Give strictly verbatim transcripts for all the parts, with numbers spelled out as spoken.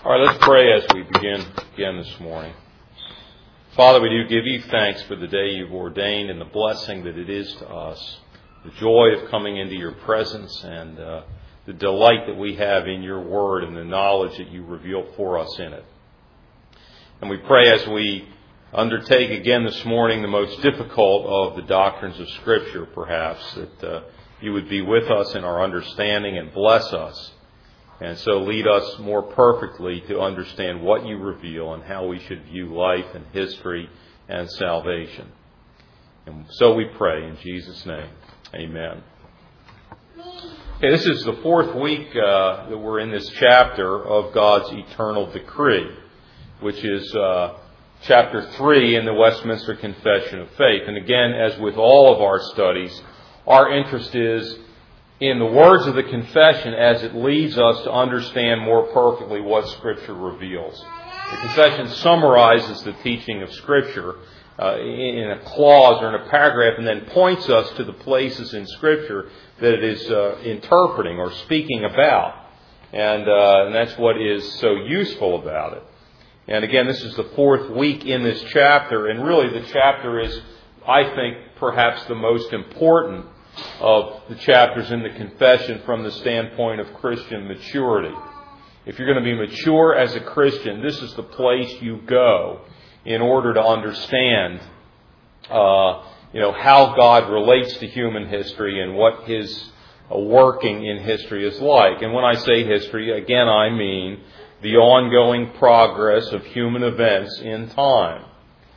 All right, let's pray as we begin again this morning. Father, we do give you thanks for the day you've ordained and the blessing that it is to us, the joy of coming into your presence and uh, the delight that we have in your word and the knowledge that you reveal for us in it. And we pray as we undertake again this morning the most difficult of the doctrines of Scripture, perhaps, that uh, you would be with us in our understanding and bless us. And so lead us more perfectly to understand what you reveal and how we should view life and history and salvation. And so we pray in Jesus' name. Amen. Okay, this is the fourth week uh, that we're in this chapter of God's eternal decree, which is uh, chapter three in the Westminster Confession of Faith. And again, as with all of our studies, our interest is in the words of the confession as it leads us to understand more perfectly what Scripture reveals. The confession summarizes the teaching of Scripture uh, in a clause or in a paragraph and then points us to the places in Scripture that it is uh, interpreting or speaking about. And, uh, and that's what is so useful about it. And again, this is the fourth week in this chapter, and really the chapter is, I think, perhaps the most important of the chapters in the confession from the standpoint of Christian maturity. If you're going to be mature as a Christian, this is the place you go in order to understand uh, you know, how God relates to human history and what His uh, working in history is like. And when I say history, again, I mean the ongoing progress of human events in time.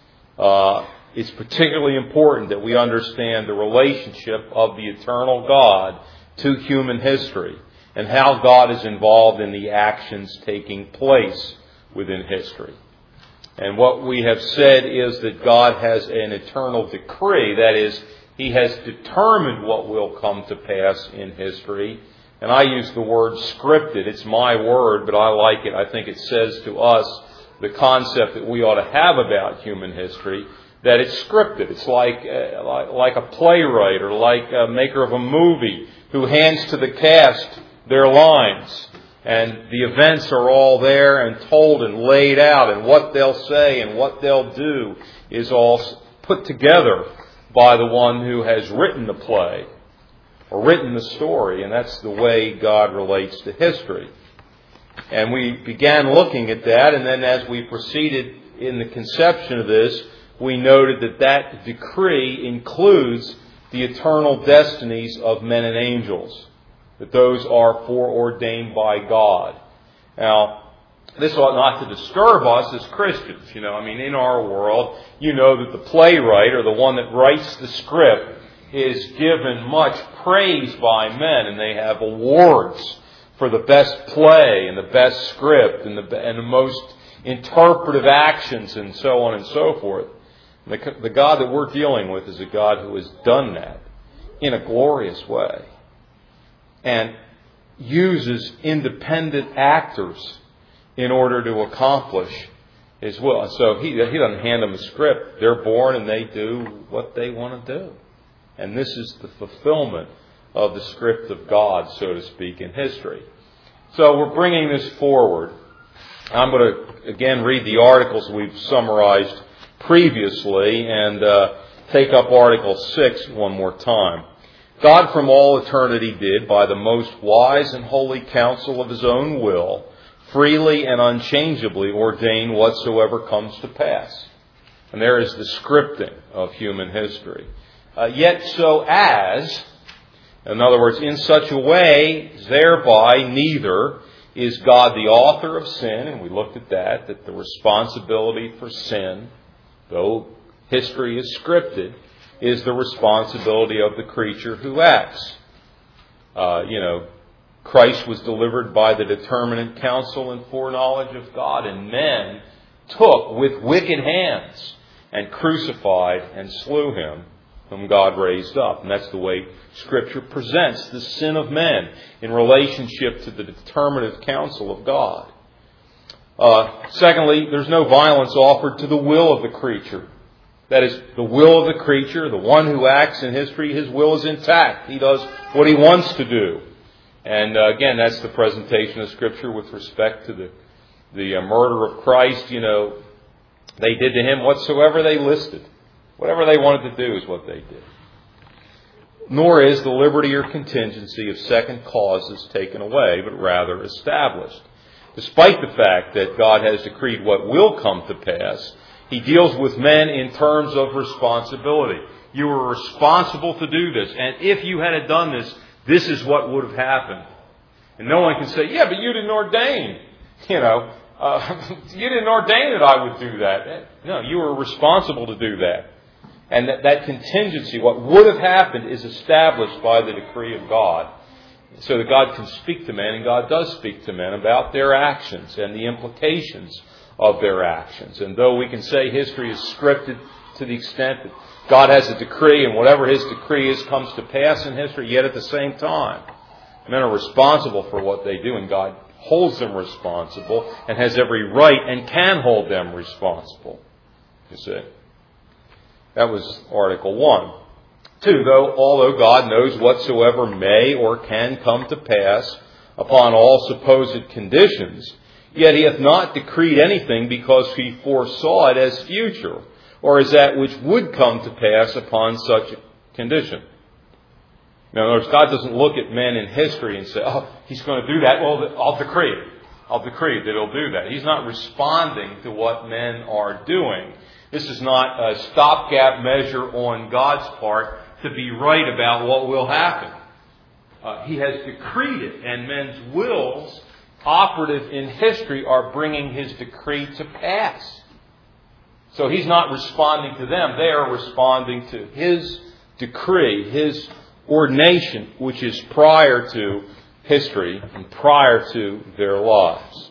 Uh, It's particularly important that we understand the relationship of the eternal God to human history and how God is involved in the actions taking place within history. And what we have said is that God has an eternal decree. That is, He has determined what will come to pass in history. And I use the word scripted. It's my word, but I like it. I think it says to us the concept that we ought to have about human history, that it's scripted. It's like, uh, like like a playwright or like a maker of a movie who hands to the cast their lines. And the events are all there and told and laid out. And what they'll say and what they'll do is all put together by the one who has written the play or written the story. And that's the way God relates to history. And we began looking at that. And then as we proceeded in the conception of this, we noted that that decree includes the eternal destinies of men and angels, that those are foreordained by God. Now, this ought not to disturb us as Christians. You know, I mean, in our world, you know that the playwright or the one that writes the script is given much praise by men, and they have awards for the best play and the best script and the, and the most interpretive actions and so on and so forth. The, the God that we're dealing with is a God who has done that in a glorious way and uses independent actors in order to accomplish His will. And so he, he doesn't hand them a script. They're born and they do what they want to do. And this is the fulfillment of the script of God, so to speak, in history. So we're bringing this forward. I'm going to, again, read the articles we've summarized previously and uh, take up Article six one more time. God from all eternity did, by the most wise and holy counsel of His own will, freely and unchangeably ordain whatsoever comes to pass. And there is the scripting of human history. Uh, yet so as, in other words, in such a way, thereby neither is God the author of sin, and we looked at that, that the responsibility for sin, though history is scripted, is the responsibility of the creature who acts. Uh, you know, Christ was delivered by the determinate counsel and foreknowledge of God, and men took with wicked hands and crucified and slew Him, whom God raised up. And that's the way Scripture presents the sin of men in relationship to the determinate counsel of God. Uh, secondly, there's no violence offered to the will of the creature. That is, the will of the creature, the one who acts in history, his will is intact. He does what he wants to do. And uh, again, that's the presentation of Scripture with respect to the the uh, murder of Christ, you know, they did to him whatsoever they listed. Whatever they wanted to do is what they did. Nor is the liberty or contingency of second causes taken away, but rather established. Despite the fact that God has decreed what will come to pass, He deals with men in terms of responsibility. You were responsible to do this, and if you had done this, this is what would have happened. And no one can say, yeah, but you didn't ordain. You know, uh, you didn't ordain that I would do that. No, you were responsible to do that. And that, that contingency, what would have happened, is established by the decree of God. So that God can speak to men, and God does speak to men about their actions and the implications of their actions. And though we can say history is scripted to the extent that God has a decree, and whatever His decree is comes to pass in history, yet at the same time, men are responsible for what they do, and God holds them responsible and has every right and can hold them responsible. You see? That was Article one. Two, though, although God knows whatsoever may or can come to pass upon all supposed conditions, yet He hath not decreed anything because He foresaw it as future, or as that which would come to pass upon such a condition. Now, in other words, God doesn't look at men in history and say, oh, He's going to do that. Well, I'll decree it. I'll decree that He'll do that. He's not responding to what men are doing. This is not a stopgap measure on God's part to be right about what will happen. Uh, he has decreed it, and men's wills, operative in history, are bringing His decree to pass. So He's not responding to them. They are responding to His decree, His ordination, which is prior to history and prior to their lives.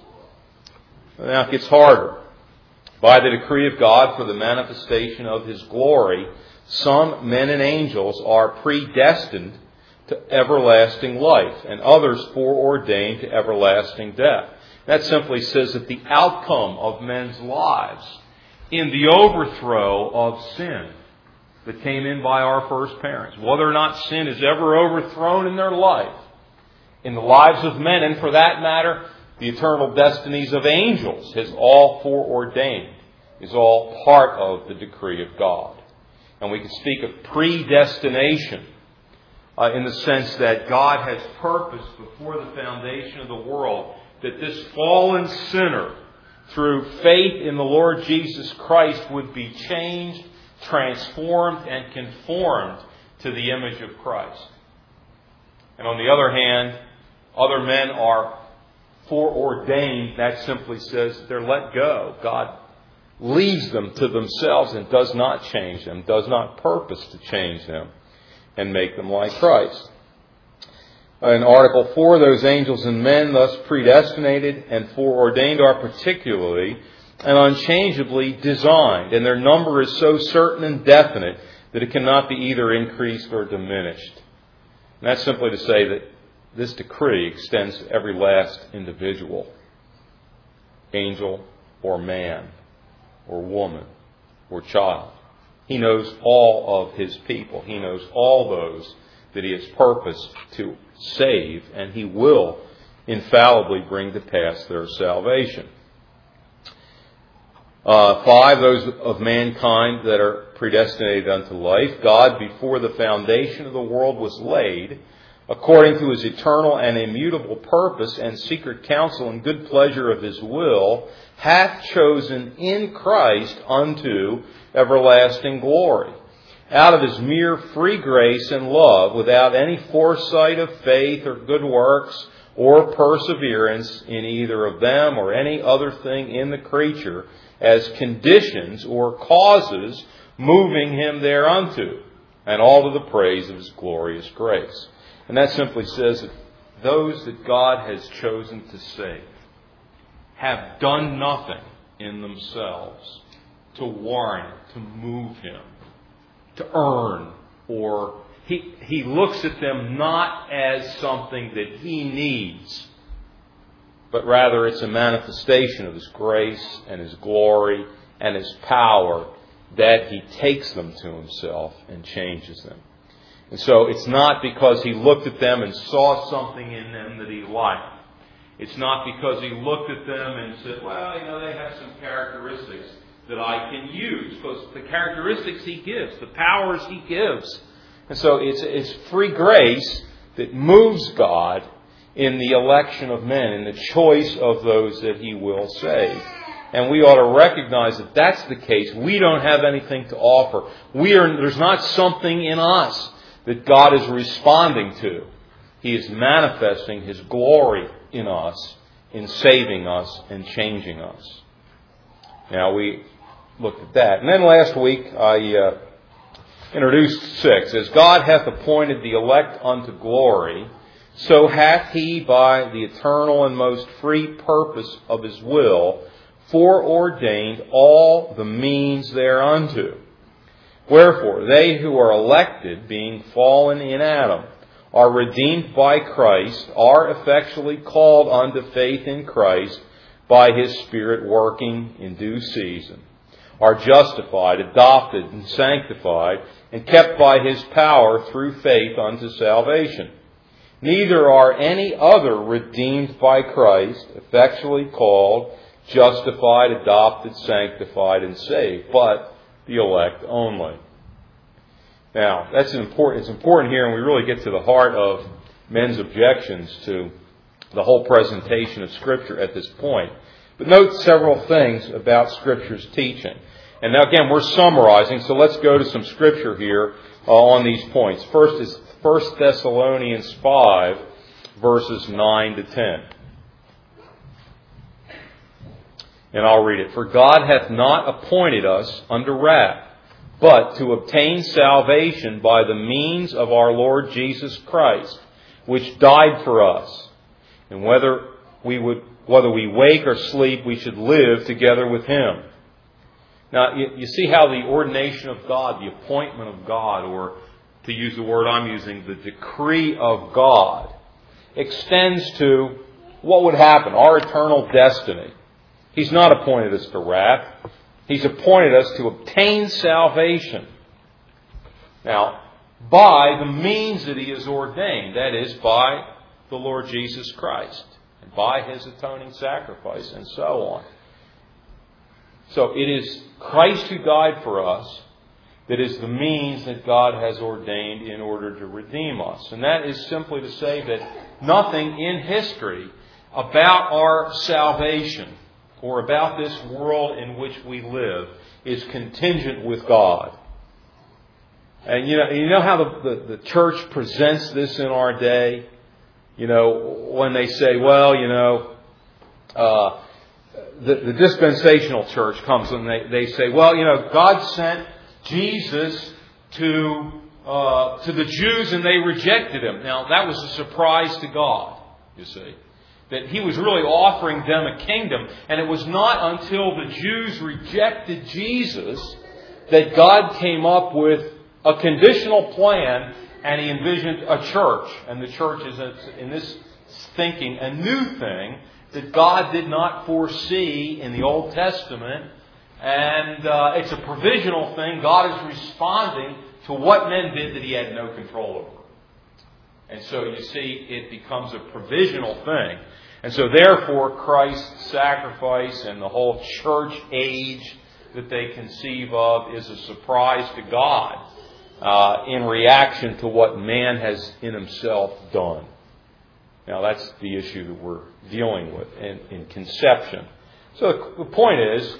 Now it gets harder. By the decree of God for the manifestation of His glory, some men and angels are predestined to everlasting life, and others foreordained to everlasting death. That simply says that the outcome of men's lives in the overthrow of sin that came in by our first parents, whether or not sin is ever overthrown in their life, in the lives of men, and for that matter, the eternal destinies of angels, is all foreordained, is all part of the decree of God. And we can speak of predestination uh, in the sense that God has purposed before the foundation of the world that this fallen sinner, through faith in the Lord Jesus Christ, would be changed, transformed, and conformed to the image of Christ. And on the other hand, other men are foreordained. That simply says they're let go. God leaves them to themselves and does not change them, does not purpose to change them and make them like Christ. In Article four, those angels and men thus predestinated and foreordained are particularly and unchangeably designed, and their number is so certain and definite that it cannot be either increased or diminished. And that's simply to say that this decree extends to every last individual, angel or man or woman or child. He knows all of His people. He knows all those that He has purposed to save, and He will infallibly bring to pass their salvation. Uh, five, those of mankind that are predestinated unto life. God, before the foundation of the world was laid, according to His eternal and immutable purpose and secret counsel and good pleasure of His will, hath chosen in Christ unto everlasting glory, out of His mere free grace and love, without any foresight of faith or good works or perseverance in either of them or any other thing in the creature, as conditions or causes moving Him thereunto, and all to the praise of His glorious grace. And that simply says that those that God has chosen to save have done nothing in themselves to warrant, to move Him, to earn, or he, he looks at them not as something that He needs, but rather it's a manifestation of His grace and His glory and His power that He takes them to Himself and changes them. And so it's not because He looked at them and saw something in them that He liked. It's not because He looked at them and said, well, you know, they have some characteristics that I can use. Because the characteristics He gives, the powers He gives. And so it's, it's free grace that moves God in the election of men, in the choice of those that He will save. And we ought to recognize that that's the case. We don't have anything to offer. We are, there's not something in us that God is responding to. He is manifesting His glory in us, in saving us and changing us. Now, we looked at that. And then last week, I uh, introduced six. As God hath appointed the elect unto glory, so hath He by the eternal and most free purpose of His will foreordained all the means thereunto. Wherefore, they who are elected, being fallen in Adam, are redeemed by Christ, are effectually called unto faith in Christ by His Spirit working in due season, are justified, adopted, and sanctified, and kept by His power through faith unto salvation. Neither are any other redeemed by Christ, effectually called, justified, adopted, sanctified, and saved, but the elect only. Now, that's important. It's important here, and we really get to the heart of men's objections to the whole presentation of Scripture at this point. But note several things about Scripture's teaching. And now, again, we're summarizing, so let's go to some Scripture here uh, on these points. First is First Thessalonians five, verses nine to ten. And I'll read it. For God hath not appointed us unto wrath, but to obtain salvation by the means of our Lord Jesus Christ, which died for us. And whether we would, whether we wake or sleep, we should live together with Him. Now, you, you see how the ordination of God, the appointment of God, or to use the word I'm using, the decree of God, extends to what would happen, our eternal destiny. He's not appointed us to wrath. He's appointed us to obtain salvation. Now, by the means that He has ordained, that is, by the Lord Jesus Christ, and by His atoning sacrifice, and so on. So it is Christ who died for us that is the means that God has ordained in order to redeem us. And that is simply to say that nothing in history about our salvation or about this world in which we live is contingent with God. And you know, you know how the, the, the church presents this in our day? You know, when they say, well, you know, uh, the, the dispensational church comes and they, they say, well, you know, God sent Jesus to uh, to the Jews and they rejected Him. Now, that was a surprise to God, you see. That He was really offering them a kingdom. And it was not until the Jews rejected Jesus that God came up with a conditional plan and He envisioned a church. And the church is, in this thinking, a new thing that God did not foresee in the Old Testament. And uh, it's a provisional thing. God is responding to what men did that He had no control over. And so you see, it becomes a provisional thing. And so therefore, Christ's sacrifice and the whole church age that they conceive of is a surprise to God uh, in reaction to what man has in himself done. Now that's the issue that we're dealing with in, in conception. So the point is,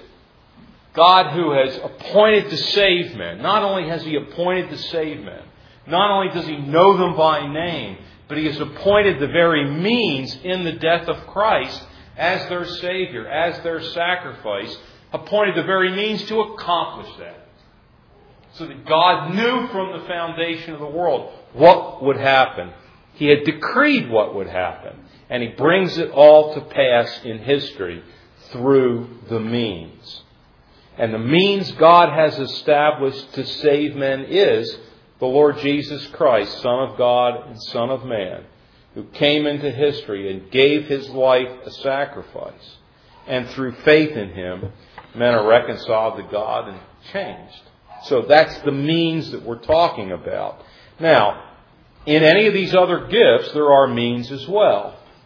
God who has appointed to save men, not only has He appointed to save men, not only does He know them by name, but He has appointed the very means in the death of Christ as their Savior, as their sacrifice, appointed the very means to accomplish that. So that God knew from the foundation of the world what would happen. He had decreed what would happen. And He brings it all to pass in history through the means. And the means God has established to save men is the Lord Jesus Christ, Son of God and Son of Man, who came into history and gave His life a sacrifice. And through faith in Him, men are reconciled to God and changed. So that's the means that we're talking about. Now, in any of these other gifts, there are means as well.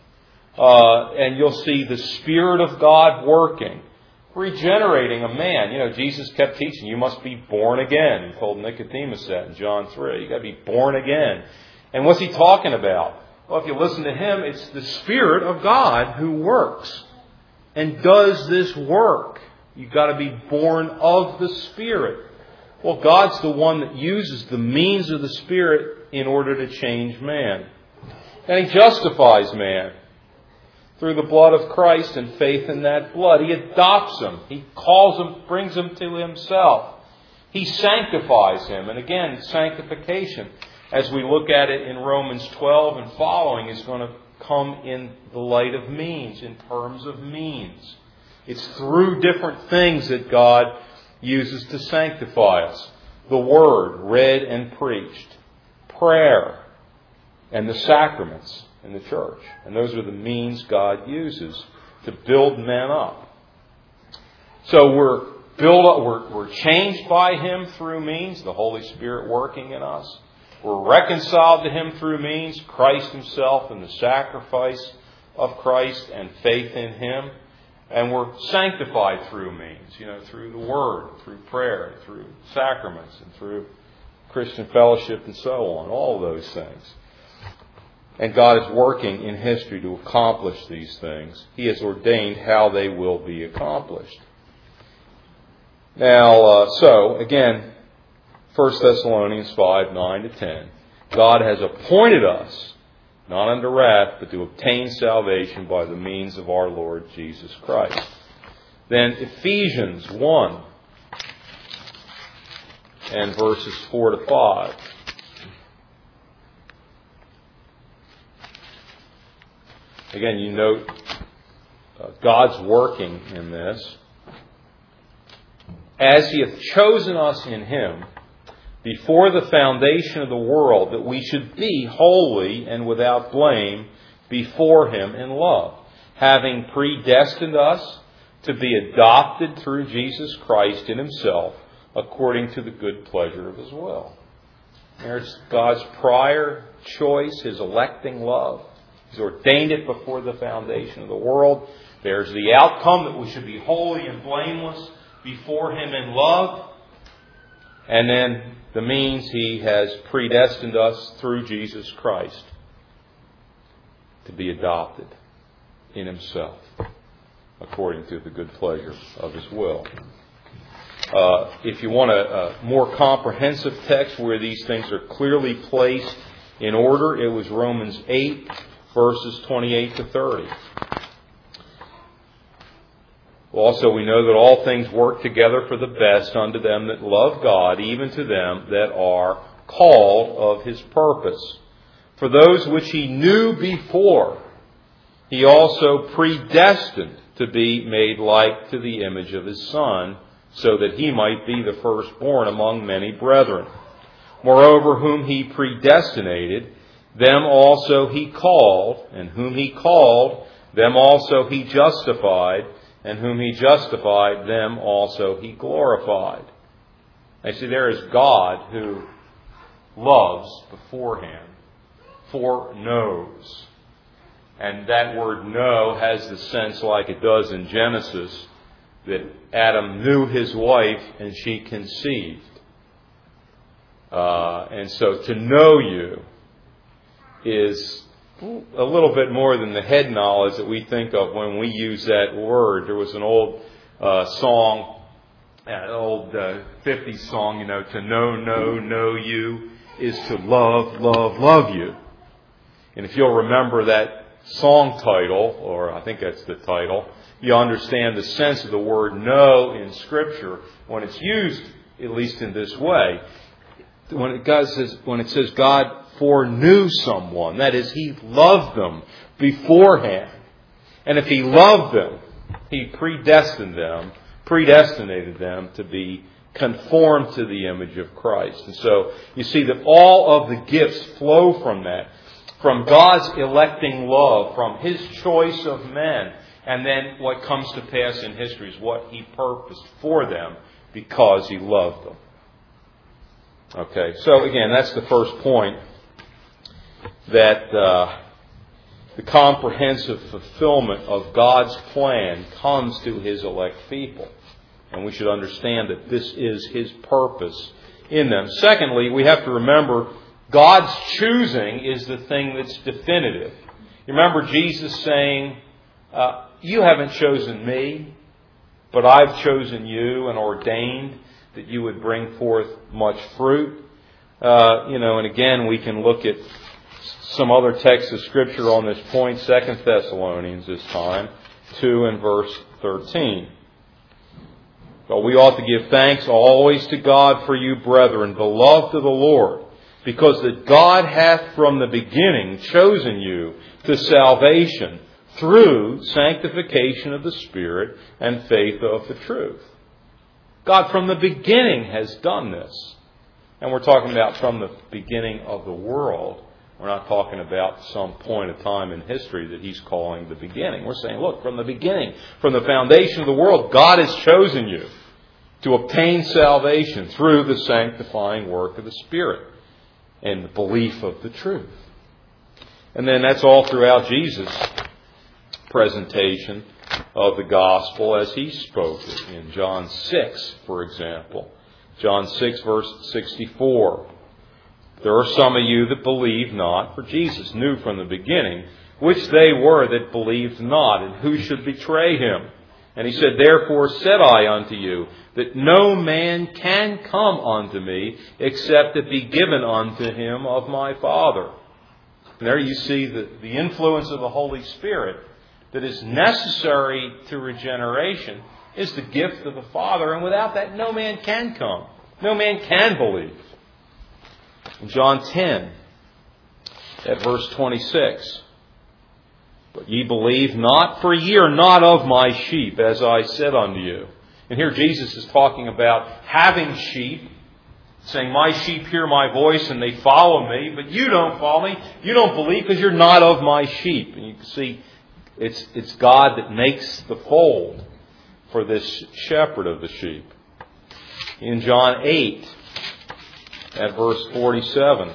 Uh, and you'll see the Spirit of God working, regenerating a man. You know, Jesus kept teaching, you must be born again. He told Nicodemus that in John three. You've got to be born again. And what's he talking about? Well, if you listen to him, it's the Spirit of God who works and does this work. You've got to be born of the Spirit. Well, God's the one that uses the means of the Spirit in order to change man. And He justifies man through the blood of Christ and faith in that blood. He adopts him. He calls him, brings him to Himself. He sanctifies him. And again, sanctification, as we look at it in Romans twelve and following, is going to come in the light of means, in terms of means. It's through different things that God uses to sanctify us. The Word, read and preached. Prayer. And the sacraments in the church. And those are the means God uses to build men up. So we're built up, we're, we're changed by Him through means, the Holy Spirit working in us. We're reconciled to Him through means, Christ Himself and the sacrifice of Christ and faith in Him. And we're sanctified through means, you know, through the Word, through prayer, through sacraments, and through Christian fellowship and so on, all of those things. And God is working in history to accomplish these things. He has ordained how they will be accomplished. Now, uh, so, again, First Thessalonians five, nine to ten. God has appointed us, not unto wrath, but to obtain salvation by the means of our Lord Jesus Christ. Then Ephesians one and verses four to five. Again, you note uh, God's working in this. As He hath chosen us in Him before the foundation of the world, that we should be holy and without blame before Him in love, having predestined us to be adopted through Jesus Christ in Himself, according to the good pleasure of His will. There's God's prior choice, His electing love. He's ordained it before the foundation of the world. There's the outcome that we should be holy and blameless before Him in love. And then the means He has predestined us through Jesus Christ to be adopted in Himself, according to the good pleasure of His will. Uh, if you want a, a more comprehensive text where these things are clearly placed in order, it was Romans eight, verses twenty-eight to thirty. Also, we know that all things work together for the best unto them that love God, even to them that are called of His purpose. For those which He knew before, He also predestined to be made like to the image of His Son, so that He might be the firstborn among many brethren. Moreover, whom He predestinated, them also He called, and whom He called, them also He justified, and whom He justified, them also He glorified. I see there is God who loves beforehand, foreknows. And that word know has the sense, like it does in Genesis, that Adam knew his wife and she conceived. Uh, and so to know you is a little bit more than the head knowledge that we think of when we use that word. There was an old uh, song, an old uh, fifties song, you know, to know, know, know you is to love, love, love you. And if you'll remember that song title, or I think that's the title, you understand the sense of the word know in Scripture when it's used, at least in this way. When it, God says, when it says God foreknew someone, that is, He loved them beforehand. And if He loved them, He predestined them, predestinated them to be conformed to the image of Christ. And so you see that all of the gifts flow from that, from God's electing love, from His choice of men. And then what comes to pass in history is what He purposed for them because He loved them. Okay, so again, that's the first point, that uh, the comprehensive fulfillment of God's plan comes to His elect people. And we should understand that this is His purpose in them. Secondly, we have to remember God's choosing is the thing that's definitive. You remember Jesus saying, uh, you haven't chosen me, but I've chosen you and ordained that you would bring forth much fruit. Uh, you know, and again, we can look at some other texts of Scripture on this point. Second Thessalonians this time, two and verse thirteen. But we ought to give thanks always to God for you, brethren, beloved of the Lord, because that God hath from the beginning chosen you to salvation through sanctification of the Spirit and faith of the truth. God from the beginning has done this. And we're talking about from the beginning of the world. We're not talking about some point of time in history that He's calling the beginning. We're saying, look, from the beginning, from the foundation of the world, God has chosen you to obtain salvation through the sanctifying work of the Spirit and the belief of the truth. And then that's all throughout Jesus' presentation of the gospel as He spoke it. In John six, for example. John six, verse sixty-four. There are some of you that believe not, for Jesus knew from the beginning which they were that believed not, and who should betray Him. And He said, therefore said I unto you, that no man can come unto me, except it be given unto him of my Father. And there you see the, the influence of the Holy Spirit that is necessary to regeneration is the gift of the Father. And without that, no man can come. No man can believe. In John ten, at verse twenty-six, but ye believe not, for ye are not of my sheep, as I said unto you. And here Jesus is talking about having sheep, saying, my sheep hear my voice and they follow me, but you don't follow me. You don't believe because you're not of my sheep. And you can see it's, it's God that makes the fold for this shepherd of the sheep. In John eight, at verse forty-seven,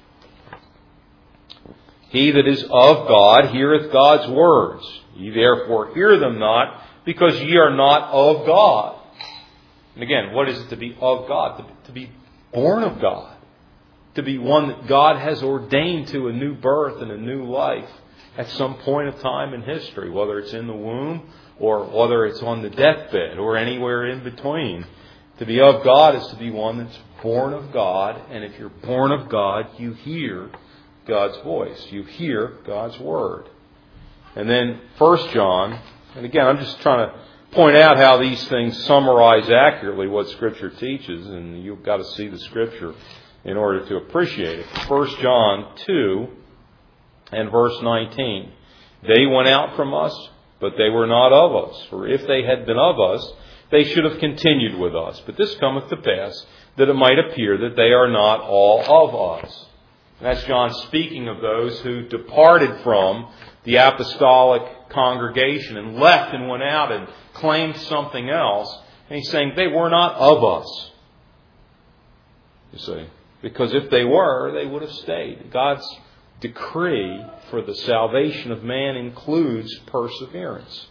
he that is of God heareth God's words. Ye therefore hear them not, because ye are not of God. And again, what is it to be of God? To be, to be born of God. To be one that God has ordained to a new birth and a new life at some point of time in history, whether it's in the womb or whether it's on the deathbed or anywhere in between. To be of God is to be one that's born of God. And if you're born of God, you hear God's voice. You hear God's word. And then First John, and again, I'm just trying to point out how these things summarize accurately what Scripture teaches, and you've got to see the Scripture in order to appreciate it. First John two and verse nineteen. They went out from us, but they were not of us. For if they had been of us, they should have continued with us. But this cometh to pass, that it might appear that they are not all of us. And that's John speaking of those who departed from the apostolic congregation and left and went out and claimed something else. And he's saying they were not of us. You see, because if they were, they would have stayed. God's decree for the salvation of man includes perseverance.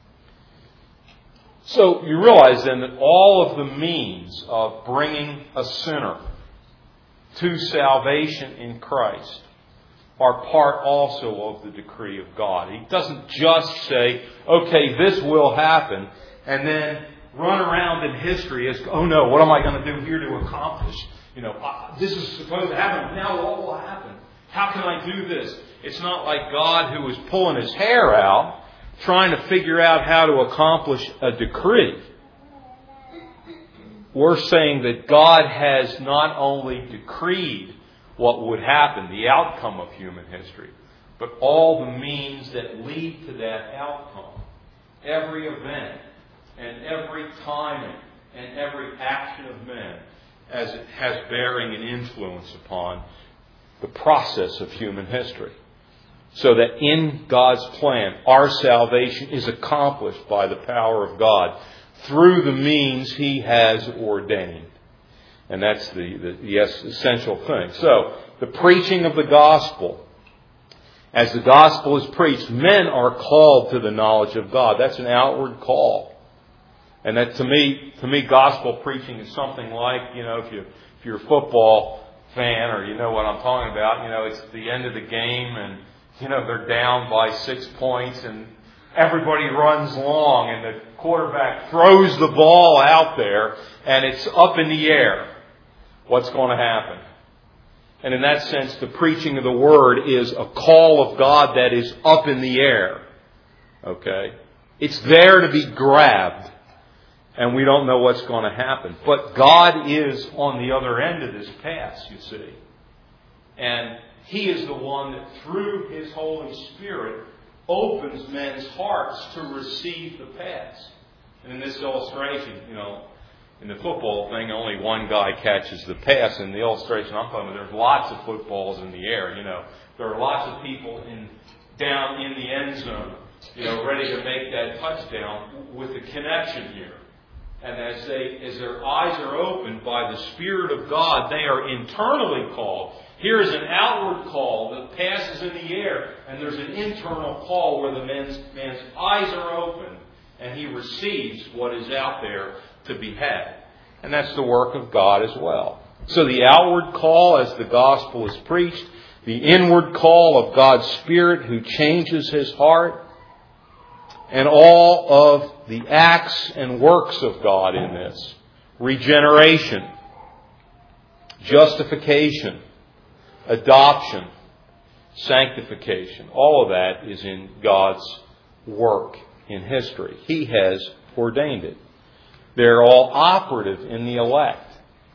So you realize then that all of the means of bringing a sinner to salvation in Christ are part also of the decree of God. He doesn't just say, okay, this will happen, and then run around in history as, oh no, what am I going to do here to accomplish? You know, uh, this is supposed to happen. Now what will happen? How can I do this? It's not like God who is pulling His hair out, trying to figure out how to accomplish a decree. We're saying that God has not only decreed what would happen, the outcome of human history, but all the means that lead to that outcome. Every event and every timing and every action of men as it has bearing and influence upon the process of human history. So that in God's plan, our salvation is accomplished by the power of God through the means He has ordained. And that's the, the yes, essential thing. So, the preaching of the gospel As the gospel is preached, men are called to the knowledge of God. That's an outward call. And that to me, to me, gospel preaching is something like, you know, if you if you're a football fan or you know what I'm talking about, you know, it's the end of the game and, you know, they're down by six points and everybody runs long and the quarterback throws the ball out there and it's up in the air. What's going to happen? And in that sense, the preaching of the Word is a call of God that is up in the air. Okay? It's there to be grabbed. And we don't know what's going to happen. But God is on the other end of this pass, you see. And He is the one that through His Holy Spirit opens men's hearts to receive the pass. And in this illustration, you know, in the football thing, only one guy catches the pass. In the illustration I'm talking about, there's lots of footballs in the air. You know, there are lots of people in down in the end zone, you know, ready to make that touchdown with the connection here. And as they, as their eyes are opened by the Spirit of God, they are internally called. Here is an outward call that passes in the air, and there's an internal call where the man's, man's eyes are open, and he receives what is out there to be had. And that's the work of God as well. So the outward call as the gospel is preached, the inward call of God's Spirit who changes his heart, and all of the acts and works of God in this. Regeneration, justification, adoption, sanctification. All of that is in God's work in history. He has ordained it. They're all operative in the elect.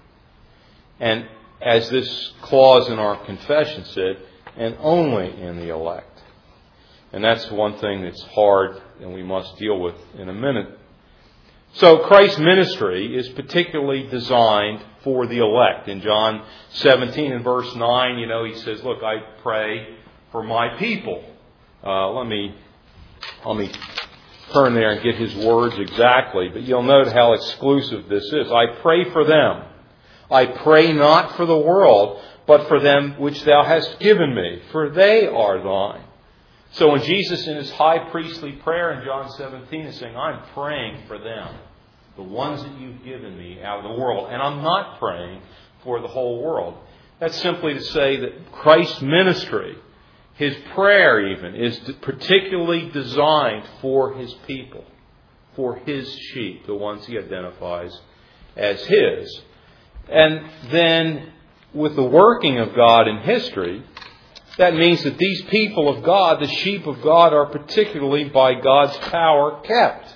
And as this clause in our confession said, and only in the elect. And that's one thing that's hard and we must deal with in a minute. So Christ's ministry is particularly designed for the elect. In John seventeen and verse nine, you know, he says, look, I pray for my people. Uh, let me, let me turn there and get his words exactly. But you'll note how exclusive this is. I pray for them. I pray not for the world, but for them which thou hast given me, for they are thine. So when Jesus in his high priestly prayer in John seventeen is saying, I'm praying for them, the ones that you've given me out of the world. And I'm not praying for the whole world. That's simply to say that Christ's ministry, his prayer even, is particularly designed for his people, for his sheep, the ones he identifies as his. And then with the working of God in history, that means that these people of God, the sheep of God, are particularly by God's power kept.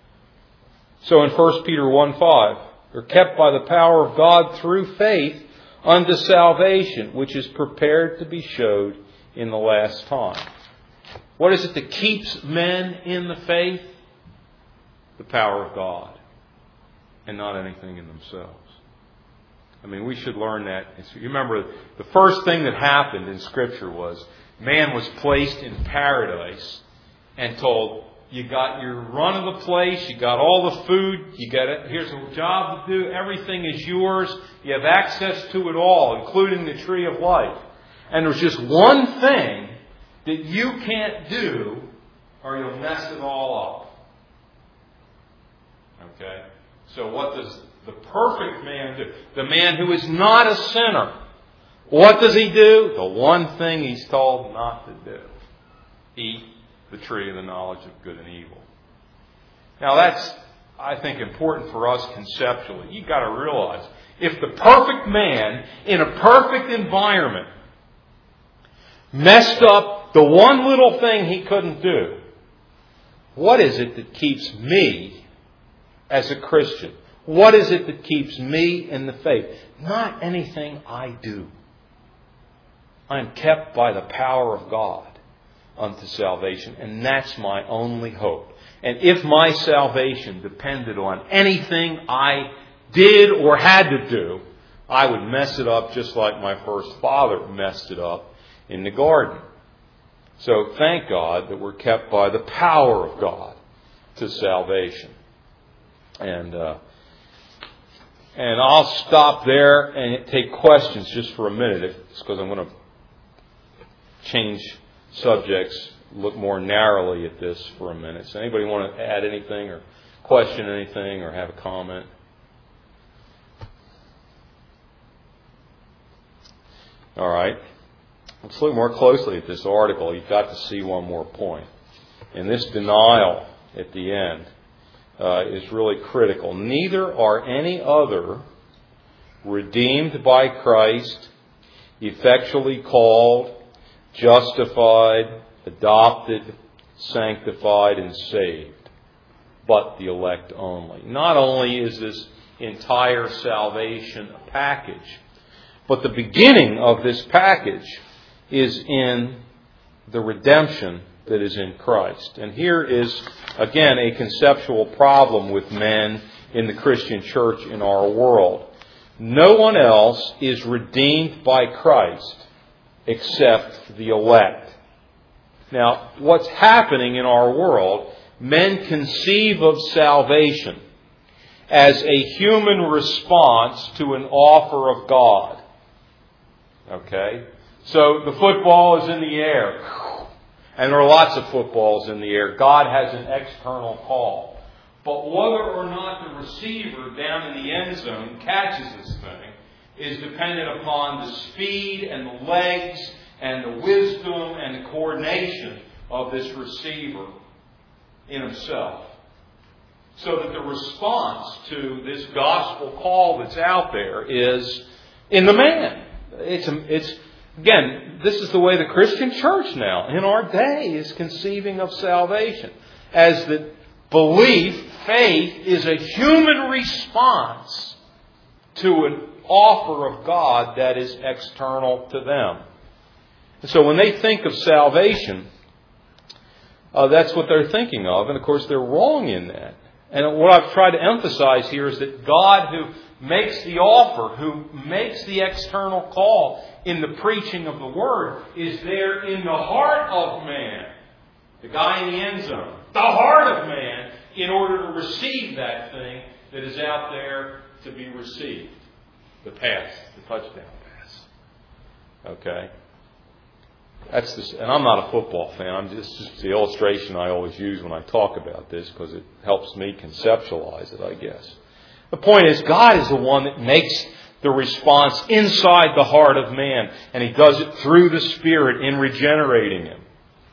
So in First Peter one five, they're kept by the power of God through faith unto salvation, which is prepared to be showed in the last time. What is it that keeps men in the faith? The power of God, and not anything in themselves. I mean, we should learn that. You remember, the first thing that happened in Scripture was man was placed in paradise and told, you got your run of the place, you got all the food, you got it, here's a job to do, everything is yours, you have access to it all, including the tree of life. And there's just one thing that you can't do or you'll mess it all up. Okay? So what does the perfect man do? The man who is not a sinner. What does he do? The one thing he's told not to do. Eat the tree of the knowledge of good and evil. Now that's, I think, important for us conceptually. You've got to realize, if the perfect man in a perfect environment messed up the one little thing he couldn't do, what is it that keeps me as a Christian? What is it that keeps me in the faith? Not anything I do. I am kept by the power of God unto salvation, and that's my only hope. And if my salvation depended on anything I did or had to do, I would mess it up just like my first father messed it up in the garden. So thank God that we're kept by the power of God to salvation. And uh, and I'll stop there and take questions just for a minute, because I'm going to change subjects look more narrowly at this for a minute. So anybody want to add anything or question anything or have a comment? All right. Let's look more closely at this article. You've got to see one more point. And this denial at the end uh, is really critical. Neither are any other redeemed by Christ, effectually called, justified, adopted, sanctified, and saved, but the elect only. Not only is this entire salvation a package, but the beginning of this package is in the redemption that is in Christ. And here is, again, a conceptual problem with men in the Christian church in our world. No one else is redeemed by Christ except the elect. Now, what's happening in our world, men conceive of salvation as a human response to an offer of God. Okay? So the football is in the air. And there are lots of footballs in the air. God has an external call. But whether or not the receiver down in the end zone catches this thing is dependent upon the speed and the legs and the wisdom and the coordination of this receiver in himself. So that the response to this gospel call that's out there is in the man. It's, it's again, this is the way the Christian church now in our day is conceiving of salvation. As the belief, faith, is a human response to an offer of God that is external to them. And so when they think of salvation, uh, that's what they're thinking of. And of course they're wrong in that. And what I've tried to emphasize here is that God who makes the offer, who makes the external call in the preaching of the Word, is there in the heart of man. The guy in the end zone. The heart of man, in order to receive that thing that is out there to be received. The pass, the touchdown pass. Okay? That's this, and I'm not a football fan. I'm just, just the illustration I always use when I talk about this because it helps me conceptualize it, I guess. The point is, God is the one that makes the response inside the heart of man, and He does it through the Spirit in regenerating him.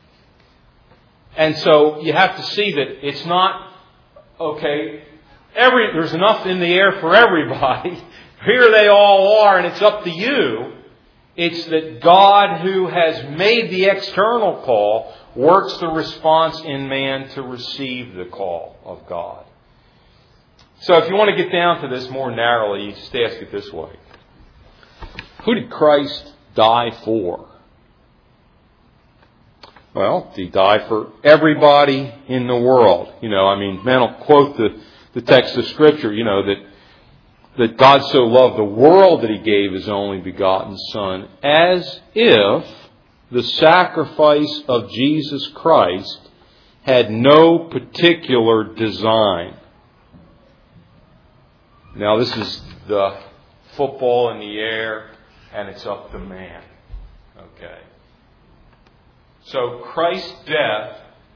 And so you have to see that it's not, okay, every there's enough in the air for everybody. Here they all are, and it's up to you. It's that God, who has made the external call, works the response in man to receive the call of God. So if you want to get down to this more narrowly, you just ask it this way. Who did Christ die for? Well, He died for everybody in the world. You know, I mean, men will quote the, the text of Scripture, you know, that that God so loved the world that He gave His only begotten Son, as if the sacrifice of Jesus Christ had no particular design. Now, this is the football in the air, and it's up to man. Okay. So Christ's death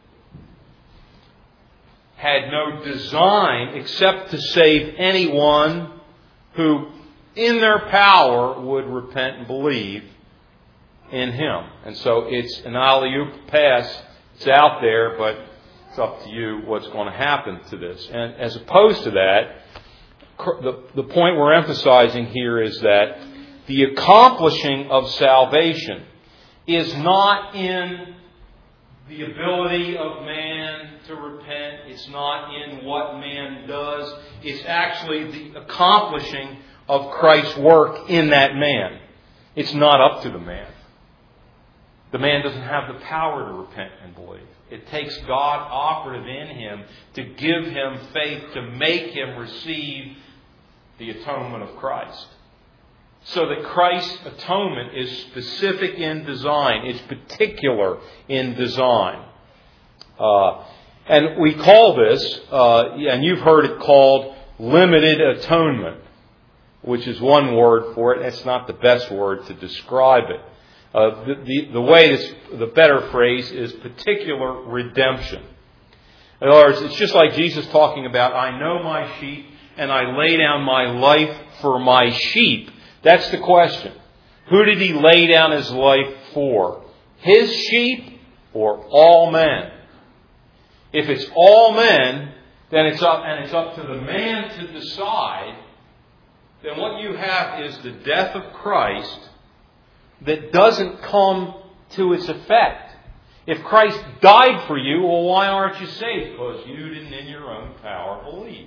had no design except to save anyone who, in their power, would repent and believe in Him. And so it's an alley-oop pass. It's out there, but it's up to you what's going to happen to this. And as opposed to that, the, the point we're emphasizing here is that the accomplishing of salvation is not in the ability of man to repent. It's not in what man does. It's actually the accomplishing of Christ's work in that man. It's not up to the man. The man doesn't have the power to repent and believe. It takes God operative in him to give him faith, to make him receive the atonement of Christ. So that Christ's atonement is specific in design. It's particular in design. Uh, and we call this, uh, and you've heard it called limited atonement, which is one word for it. It's not the best word to describe it. Uh, the, the, the way, this, the better phrase is particular redemption. In other words, it's just like Jesus talking about, I know my sheep and I lay down my life for my sheep. That's the question. Who did he lay down his life for? His sheep or all men? If it's all men, then it's up, and it's up to the man to decide, then what you have is the death of Christ that doesn't come to its effect. If Christ died for you, well, why aren't you saved? Because you didn't in your own power believe.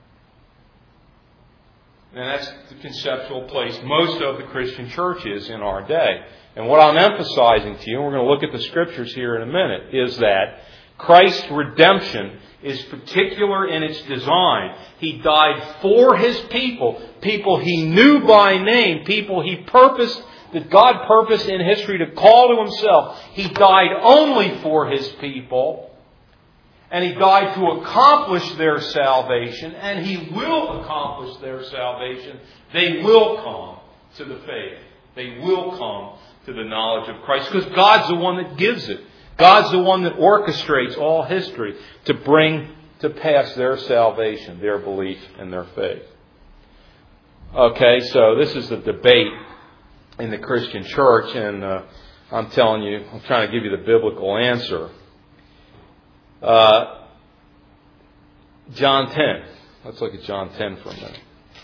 And that's the conceptual place most of the Christian church is in our day. And what I'm emphasizing to you, and we're going to look at the Scriptures here in a minute, is that Christ's redemption is particular in its design. He died for His people, people He knew by name, people He purposed, that God purposed in history to call to Himself. He died only for His people, and He died to accomplish their salvation, and He will accomplish their salvation. They will come to the faith. They will come to the knowledge of Christ, because God's the one that gives it. God's the one that orchestrates all history to bring to pass their salvation, their belief, and their faith. Okay, so this is the debate in the Christian church, and uh, I'm telling you, I'm trying to give you the biblical answer. Uh, John ten. Let's look at John ten for a minute.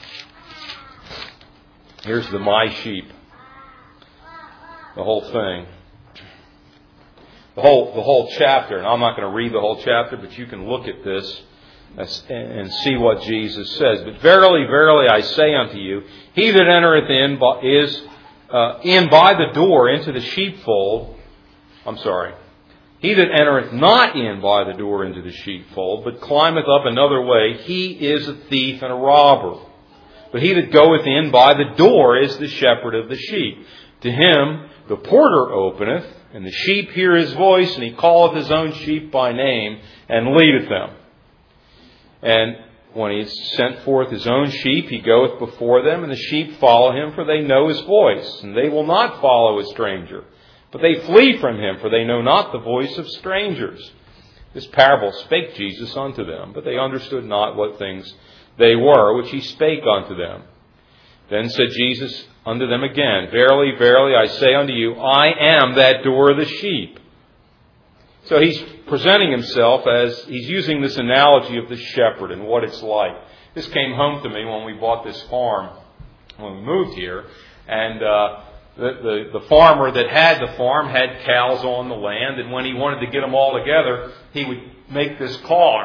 Here's the my sheep. The whole thing. The whole, the whole chapter, and I'm not going to read the whole chapter, but you can look at this and see what Jesus says. But verily, verily, I say unto you, he that entereth in is uh, in by the door into the sheepfold. I'm sorry. He that entereth not in by the door into the sheepfold, but climbeth up another way, he is a thief and a robber. But he that goeth in by the door is the shepherd of the sheep. To him the porter openeth, and the sheep hear his voice, and he calleth his own sheep by name, and leadeth them. And when he has sent forth his own sheep, he goeth before them, and the sheep follow him, for they know his voice. And they will not follow a stranger, but they flee from him, for they know not the voice of strangers. This parable spake Jesus unto them, but they understood not what things they were, which he spake unto them. Then said Jesus unto them again, Verily, verily, I say unto you, I am that door of the sheep. So he's presenting himself as, he's using this analogy of the shepherd and what it's like. This came home to me when we bought this farm, when we moved here. And uh, the, the, the farmer that had the farm had cows on the land. And when he wanted to get them all together, he would make this call.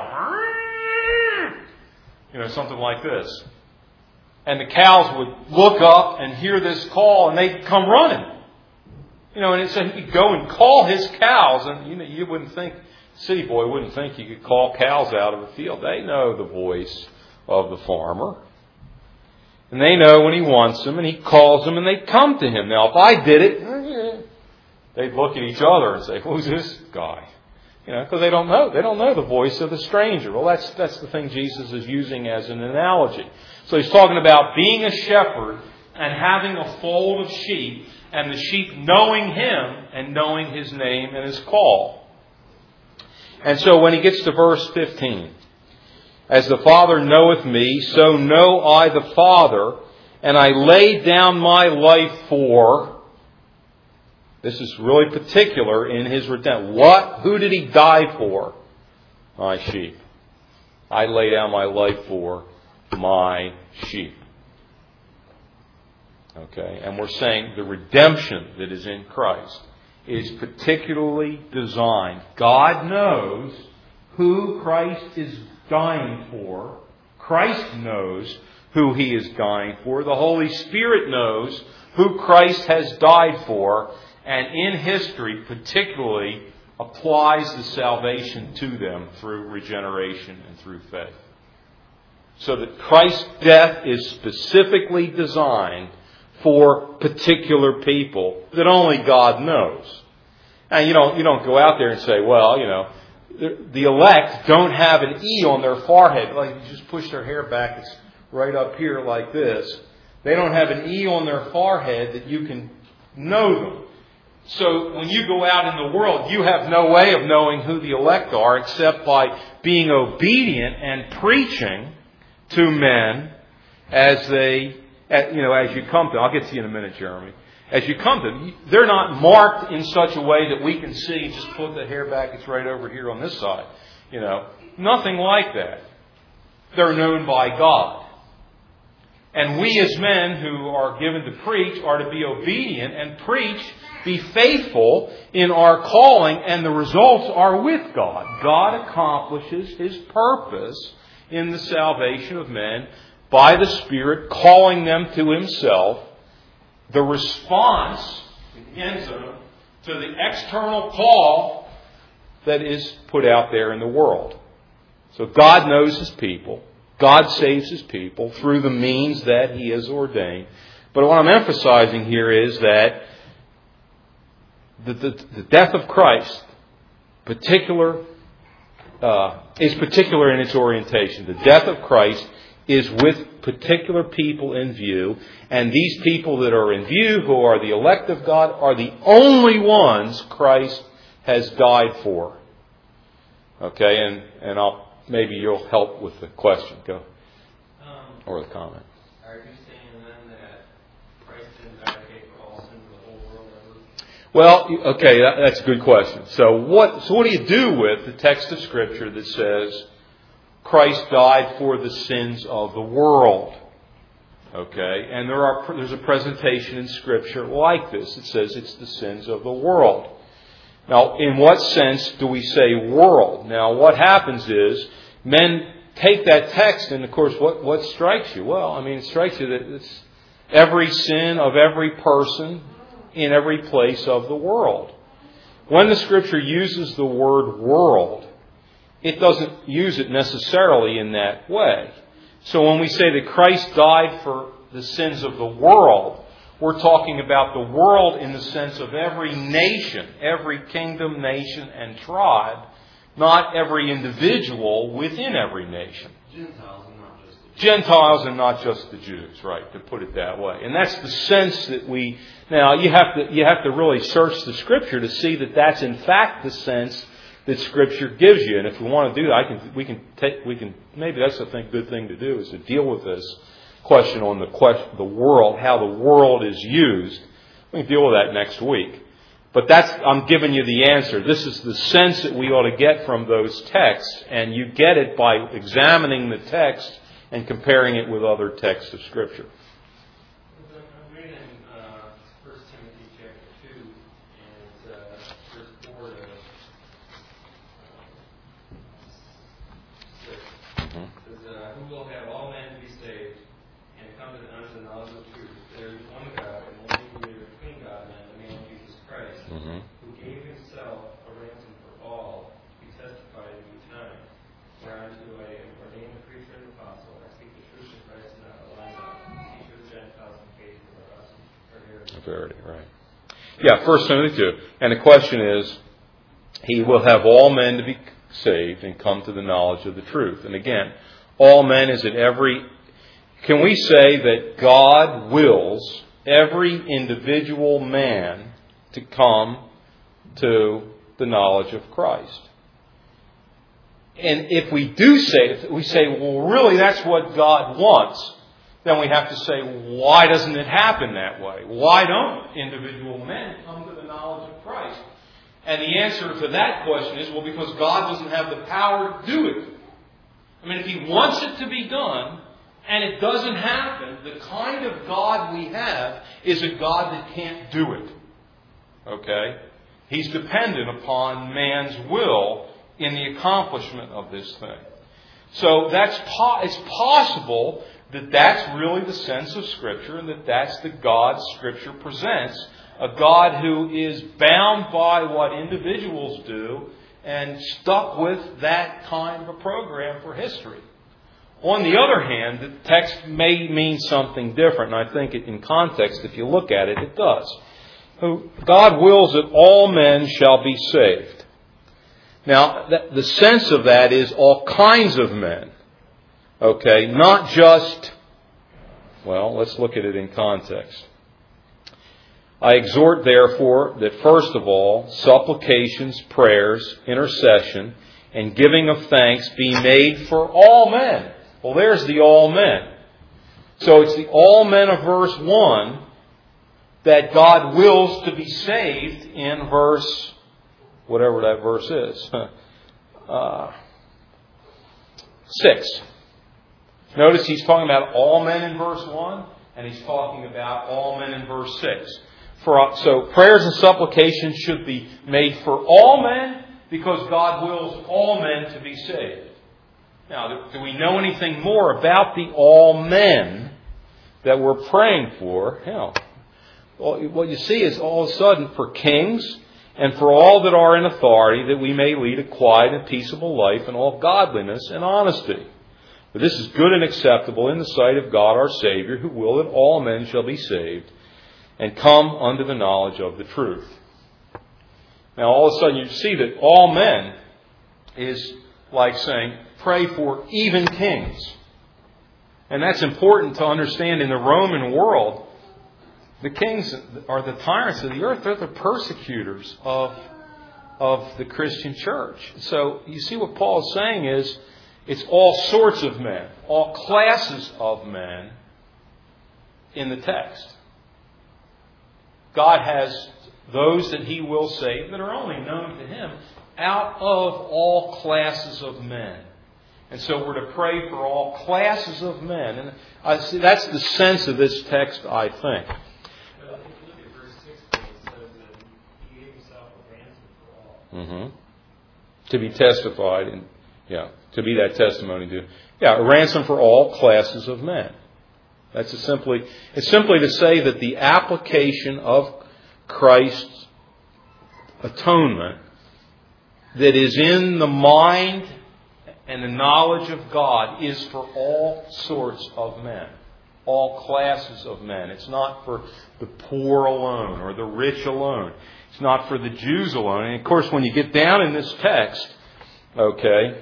You know, something like this. And the cows would look up and hear this call, and they'd come running. You know, and it said he'd go and call his cows, and you know, you wouldn't think, city boy wouldn't think you could call cows out of a field. They know the voice of the farmer. And they know when he wants them, and he calls them, and they come to him. Now, if I did it, they'd look at each other and say, who's this guy? You know, because they don't know. They don't know the voice of the stranger. Well, that's that's the thing Jesus is using as an analogy. So he's talking about being a shepherd and having a fold of sheep, and the sheep knowing him and knowing his name and his call. And so when he gets to verse fifteen, as the Father knoweth me, so know I the Father, and I lay down my life for... This is really particular in his redemption. What? Who did he die for? My sheep. I lay down my life for my sheep. Okay, and we're saying the redemption that is in Christ is particularly designed. God knows who Christ is dying for. Christ knows who He is dying for. The Holy Spirit knows who Christ has died for. And in history, particularly, applies the salvation to them through regeneration and through faith. So that Christ's death is specifically designed for particular people that only God knows. And you don't, you don't go out there and say, well, you know, the, the elect don't have an E on their forehead. Like you just push their hair back, it's right up here like this. They don't have an E on their forehead that you can know them. So when you go out in the world, you have no way of knowing who the elect are except by being obedient and preaching to men as they, you know, as you come to them. I'll get to you in a minute, Jeremy. As you come to them, they're not marked in such a way that we can see, just put the hair back, it's right over here on this side. You know, nothing like that. They're known by God. And we as men who are given to preach are to be obedient and preach, be faithful in our calling, and the results are with God. God accomplishes His purpose in the salvation of men by the Spirit, calling them to Himself. The response begins to the external call that is put out there in the world. So God knows His people. God saves His people through the means that He has ordained. But what I'm emphasizing here is that the, the, the death of Christ particular uh, is particular in its orientation. The death of Christ is with particular people in view. And these people that are in view, who are the elect of God, are the only ones Christ has died for. Okay, and, and I'll maybe you'll help with the question. Go. Um, or the comment. Are you saying then that Christ didn't die to pay for all sins of the whole world ever? Well, okay, that, that's a good question. So what, so what do you do with the text of Scripture that says Christ died for the sins of the world? Okay, and there are there's a presentation in Scripture like this. It says it's the sins of the world. Now, in what sense do we say world? Now, what happens is men take that text, and of course, what, what strikes you? Well, I mean, it strikes you that it's every sin of every person in every place of the world. When the Scripture uses the word world, it doesn't use it necessarily in that way. So when we say that Christ died for the sins of the world, we're talking about the world in the sense of every nation, every kingdom, nation, and tribe, not every individual within every nation. Gentiles and not just the Jews. Gentiles and not just the Jews, right, to put it that way. And that's the sense that we... Now, you have to you have to really search the Scripture to see that that's in fact the sense that Scripture gives you. And if we want to do that, I can we can take we can maybe that's a thing, good thing to do, is to deal with this question on the question, the world, how the world is used. We can deal with that next week. But that's, I'm giving you the answer. This is the sense that we ought to get from those texts, and you get it by examining the text and comparing it with other texts of Scripture. I'm reading uh, First Timothy chapter two, and it's uh, verse four to six. Mm-hmm. It says, uh, "Who will have all men to be saved and come to the unto the knowledge of the truth? There is one God, and one mediator between God and men, the man Jesus Christ, Mm-hmm. who gave Himself a ransom for all, to be testified in due time. Whereunto I am ordained a preacher and apostle. I speak the truth in Christ, and not a lie, not teacher of the Gentiles in faith for us, for heritage." Verity, right. Yeah, First Timothy two. And the question is, He will have all men to be saved and come to the knowledge of the truth. And again, all men is in every... Can we say that God wills every individual man to come to the knowledge of Christ? And if we do say, if we say, well, really, that's what God wants, then we have to say, why doesn't it happen that way? Why don't individual men come to the knowledge of Christ? And the answer to that question is, well, because God doesn't have the power to do it. I mean, if He wants it to be done, and it doesn't happen, the kind of God we have is a God that can't do it. Okay? He's dependent upon man's will in the accomplishment of this thing. So that's po- it's possible that that's really the sense of Scripture, and that that's the God Scripture presents. A God who is bound by what individuals do and stuck with that kind of a program for history. On the other hand, the text may mean something different, and I think it, in context, if you look at it, it does. God wills that all men shall be saved. Now, the sense of that is all kinds of men. Okay, not just, well, let's look at it in context. I exhort, therefore, that first of all, supplications, prayers, intercession, and giving of thanks be made for all men. Well, there's the all men. So it's the all men of verse one that God wills to be saved in verse, whatever that verse is, uh, six. Notice he's talking about all men in verse one, and he's talking about all men in verse six. For, so prayers and supplications should be made for all men because God wills all men to be saved. Now, do we know anything more about the all men that we're praying for? Hell, what you see is all of a sudden for kings and for all that are in authority, that we may lead a quiet and peaceable life in all godliness and honesty. For this is good and acceptable in the sight of God our Savior, who will that all men shall be saved and come unto the knowledge of the truth. Now all of a sudden you see that all men is like saying, pray for even kings. And that's important to understand in the Roman world. The kings are the tyrants of the earth. They're the persecutors of, of the Christian church. So you see what Paul is saying is, it's all sorts of men, all classes of men in the text. God has those that He will save that are only known to Him out of all classes of men. And so we're to pray for all classes of men. And I see that's the sense of this text, I think. Well, if you look at verse sixteen, it says that He gave Himself a ransom for all. Mm-hmm. To be testified, and yeah, to be that testimony to, yeah, a ransom for all classes of men. That's a simply, it's simply to say that the application of Christ's atonement that is in the mind and the knowledge of God is for all sorts of men, all classes of men. It's not for the poor alone or the rich alone. It's not for the Jews alone. And of course, when you get down in this text, okay,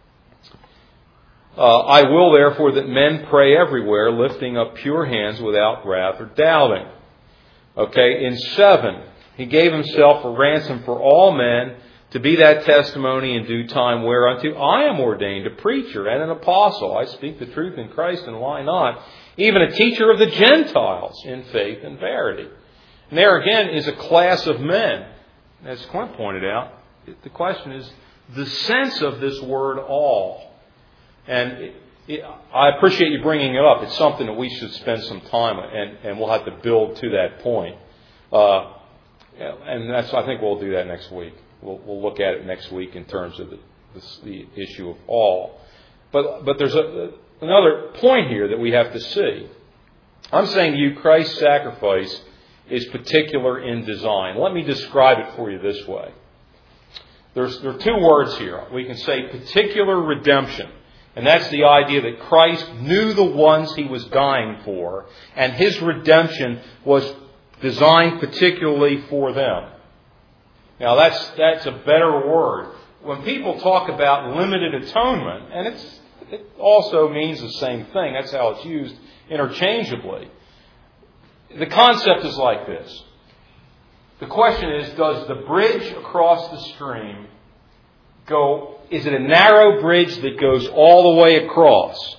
uh, I will therefore that men pray everywhere, lifting up pure hands without wrath or doubting. Okay, in seven, He gave Himself a ransom for all men, to be that testimony in due time whereunto I am ordained a preacher and an apostle. I speak the truth in Christ and lie not. Even a teacher of the Gentiles in faith and verity. And there again is a class of men. As Clint pointed out, the question is the sense of this word all. And it, it, I appreciate you bringing it up. It's something that we should spend some time on, and, and we'll have to build to that point. Uh, and that's, I think we'll do that next week. We'll, we'll look at it next week in terms of the, the, the issue of all. But, but there's a, another point here that we have to see. I'm saying to you, Christ's sacrifice is particular in design. Let me describe it for you this way. There's, there are two words here. We can say particular redemption. And that's the idea that Christ knew the ones He was dying for. And His redemption was designed particularly for them. Now that's that's a better word. When people talk about limited atonement, and it's it also means the same thing. That's how it's used interchangeably. The concept is like this. The question is, does the bridge across the stream go, is it a narrow bridge that goes all the way across?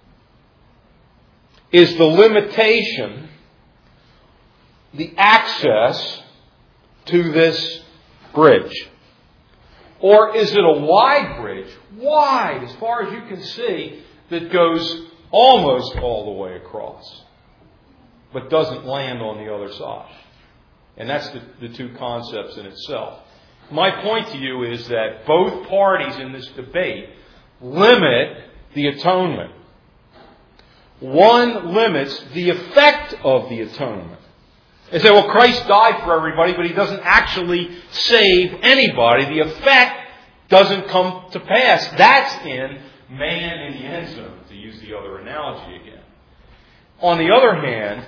Is the limitation the access to this bridge? Or is it a wide bridge, wide as far as you can see, that goes almost all the way across, but doesn't land on the other side? And that's the, the two concepts in itself. My point to you is that both parties in this debate limit the atonement. One limits the effect of the atonement. They say, well, Christ died for everybody, but He doesn't actually save anybody. The effect doesn't come to pass. That's in man in the end zone, to use the other analogy again. On the other hand,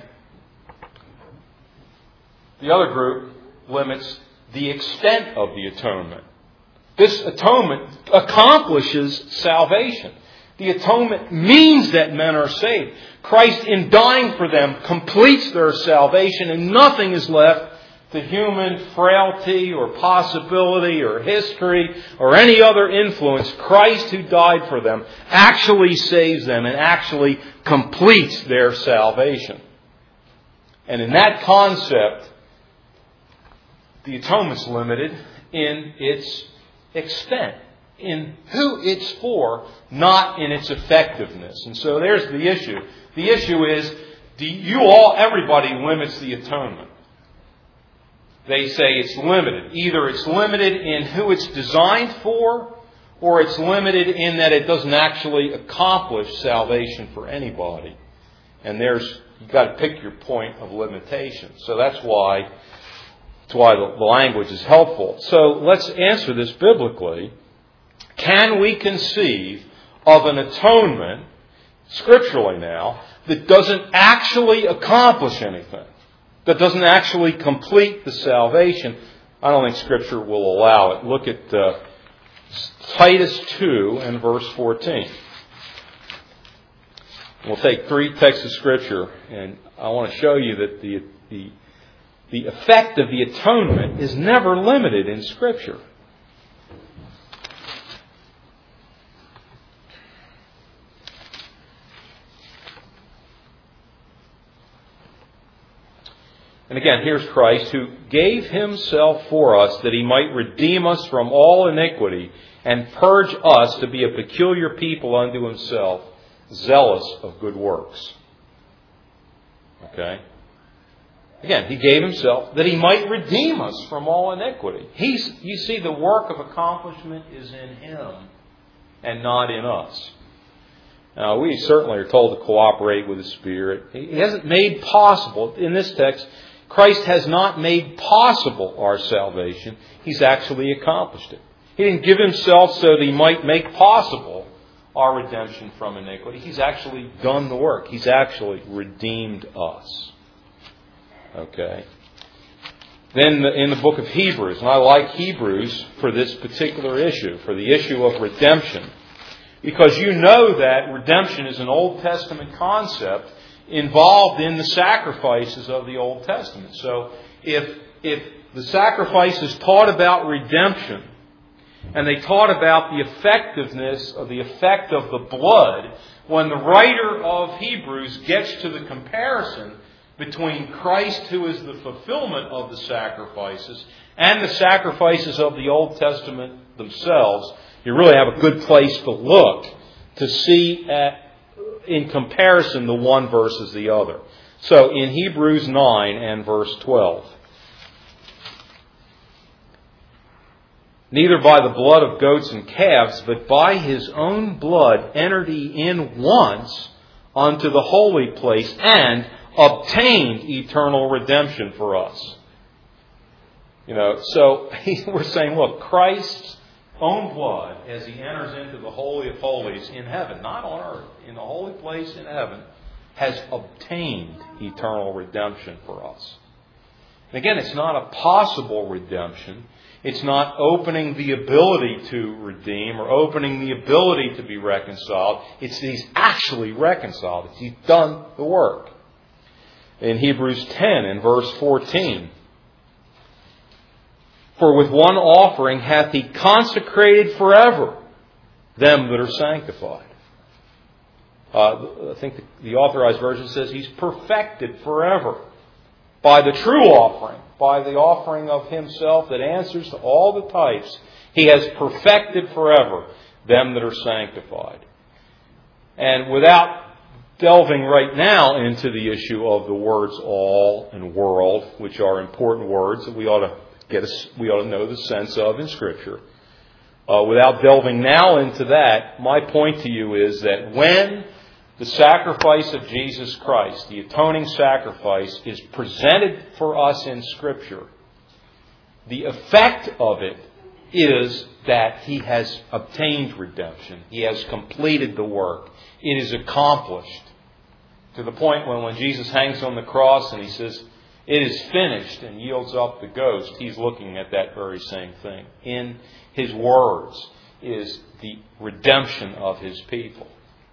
the other group limits the extent of the atonement. This atonement accomplishes salvation. The atonement means that men are saved. Christ, in dying for them, completes their salvation, and nothing is left to human frailty or possibility or history or any other influence. Christ, who died for them, actually saves them and actually completes their salvation. And in that concept, the atonement's limited in its extent, in who it's for, not in its effectiveness. And so there's the issue. The issue is, do you all, everybody limits the atonement. They say it's limited. Either it's limited in who it's designed for, or it's limited in that it doesn't actually accomplish salvation for anybody. And there's, you've got to pick your point of limitation. So that's why, that's why the language is helpful. So let's answer this biblically. Can we conceive of an atonement, scripturally now, that doesn't actually accomplish anything? That doesn't actually complete the salvation? I don't think Scripture will allow it. Look at uh, Titus two and verse fourteen. We'll take three texts of Scripture, and I want to show you that the, the, the effect of the atonement is never limited in Scripture. And again, here's Christ, who gave himself for us that he might redeem us from all iniquity and purge us to be a peculiar people unto himself, zealous of good works. Okay? Again, he gave himself that he might redeem us from all iniquity. He's, you see, the work of accomplishment is in him and not in us. Now, we certainly are told to cooperate with the Spirit. He hasn't made possible, in this text, Christ has not made possible our salvation. He's actually accomplished it. He didn't give himself so that he might make possible our redemption from iniquity. He's actually done the work. He's actually redeemed us. Okay. Then in the book of Hebrews, and I like Hebrews for this particular issue, for the issue of redemption, because you know that redemption is an Old Testament concept involved in the sacrifices of the Old Testament. So if if the sacrifices taught about redemption, and they taught about the effectiveness of the effect of the blood, when the writer of Hebrews gets to the comparison between Christ, who is the fulfillment of the sacrifices, and the sacrifices of the Old Testament themselves, you really have a good place to look to see at in comparison the one versus the other. So in Hebrews nine and verse twelve, neither by the blood of goats and calves, but by his own blood entered he in once unto the holy place and obtained eternal redemption for us. You know, so we're saying, look, Christ's own blood, as he enters into the Holy of Holies in heaven, not on earth, in the holy place in heaven, has obtained eternal redemption for us. And again, it's not a possible redemption. It's not opening the ability to redeem or opening the ability to be reconciled. It's that he's actually reconciled. He's done the work. In Hebrews ten and verse fourteen, for with one offering hath he consecrated forever them that are sanctified. Uh, I think the, the Authorized Version says he's perfected forever by the true offering, by the offering of himself that answers to all the types. He has perfected forever them that are sanctified. And without delving right now into the issue of the words all and world, which are important words that we ought to get a, we ought to know the sense of in Scripture. Uh, without delving now into that, my point to you is that when the sacrifice of Jesus Christ, the atoning sacrifice, is presented for us in Scripture, the effect of it is that he has obtained redemption. He has completed the work. It is accomplished. To the point when, when Jesus hangs on the cross and he says, it is finished, and yields up the ghost, he's looking at that very same thing. In his words is the redemption of his people.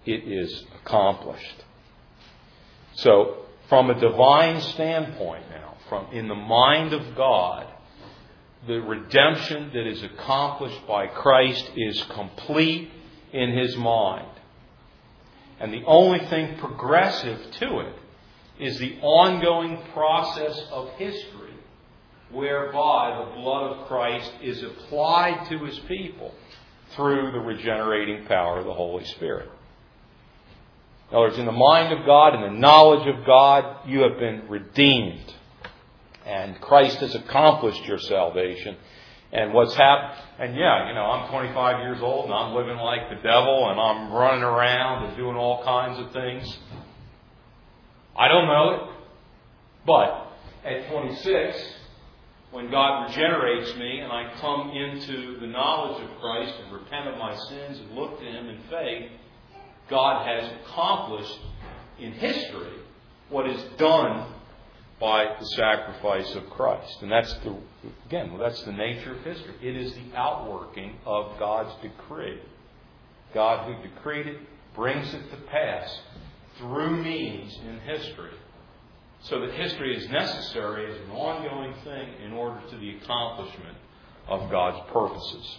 it is accomplished. So, from a divine standpoint now, from in the mind of God, the redemption that is accomplished by Christ is complete in His mind. And the only thing progressive to it is the ongoing process of history whereby the blood of Christ is applied to His people through the regenerating power of the Holy Spirit. In other words, in the mind of God and the knowledge of God, you have been redeemed. And Christ has accomplished your salvation. And what's happened, and yeah, you know, I'm twenty-five years old and I'm living like the devil and I'm running around and doing all kinds of things. I don't know it. But at twenty-six, when God regenerates me and I come into the knowledge of Christ and repent of my sins and look to Him in faith, God has accomplished in history what is done by the sacrifice of Christ. And that's the, again, that's the nature of history. It is the outworking of God's decree. God who decreed it brings it to pass through means in history. So that history is necessary as an ongoing thing in order to the accomplishment of God's purposes.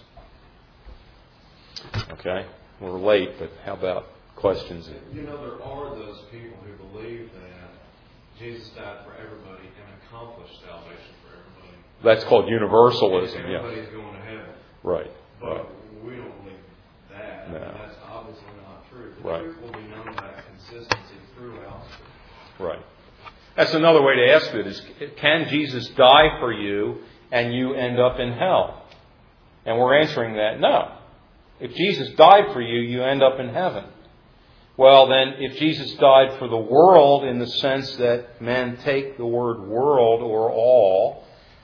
Okay? We're late, but how about questions? You know, there are those people who believe that Jesus died for everybody and accomplished salvation for everybody. That's called universalism, and yeah. Everybody's going to heaven. Right. But right. we don't believe that. No. I mean, that's obviously not true. The right. truth will be known by consistency throughout. Right. That's another way to ask it is, can Jesus die for you and you end up in hell? And we're answering that, no. If Jesus died for you, you end up in heaven. Well, then, if Jesus died for the world in the sense that men take the word world or all,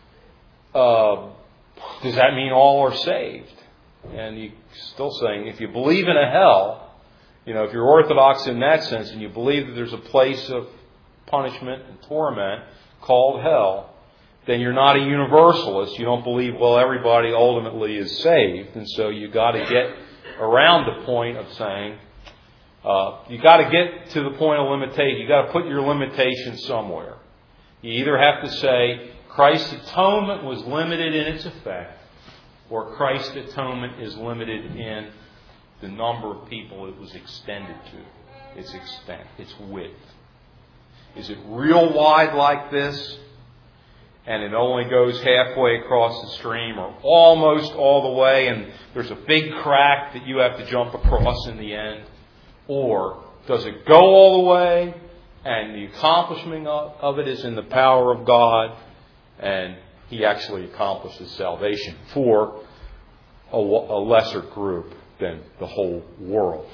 uh, does that mean all are saved? And you're still saying, if you believe in a hell, you know, if you're orthodox in that sense and you believe that there's a place of punishment and torment called hell, then you're not a universalist. You don't believe, well, everybody ultimately is saved. And so you've got to get around the point of saying, Uh, you got to get to the point of limitation. You got to put your limitation somewhere. You either have to say Christ's atonement was limited in its effect, or Christ's atonement is limited in the number of people it was extended to, its extent, its width. Is it real wide like this, and it only goes halfway across the stream, or almost all the way, and there's a big crack that you have to jump across in the end? Or does it go all the way and the accomplishment of it is in the power of God and He actually accomplishes salvation for a, a lesser group than the whole world?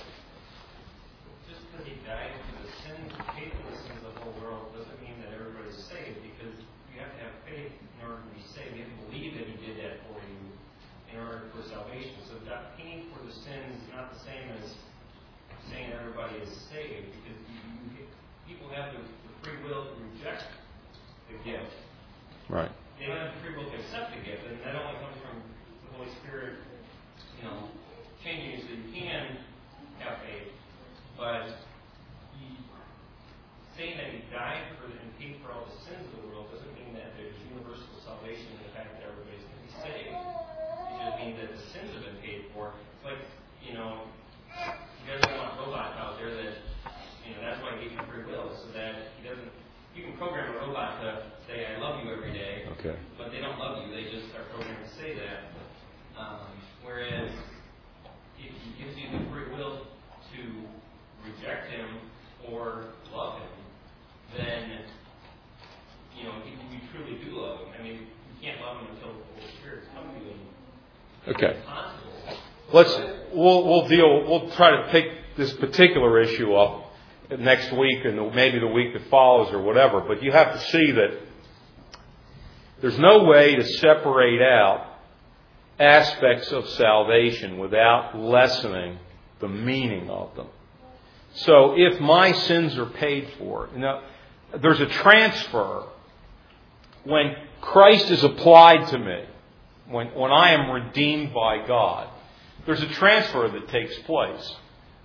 Just because He died for the sins, paid for the sins of the whole world, doesn't mean that everybody's saved, because you have to have faith in order to be saved. You have to believe that He did that for you in order for salvation. So that paying for the sins is not the same as saying everybody is saved, because you, you, people have the, the free will to reject the gift. Right. They don't have the free will to accept the gift, and that only comes from the Holy Spirit, you know, changing you so you can have faith. But he, saying that He died for and paid for all the sins of the world doesn't mean that there's universal salvation in the fact that everybody's going to be saved. It just means that the sins have been paid for. It's like, you know, He doesn't want robots out there that, you know, that's why He gave you free will, so that He doesn't, you can program a robot to say, I love you every day, okay. But they don't love you, they just are programmed to say that. Um, whereas, if He gives you the free will to reject Him or love Him, then, you know, you, you truly do love Him. I mean, you can't love Him until the Holy Spirit's come to you. Okay. It's impossible. Let's we'll we'll deal we'll try to pick this particular issue up next week and maybe the week that follows or whatever. But you have to see that there's no way to separate out aspects of salvation without lessening the meaning of them. So if my sins are paid for, you know, there's a transfer when Christ is applied to me, when when I am redeemed by God. There's a transfer that takes place.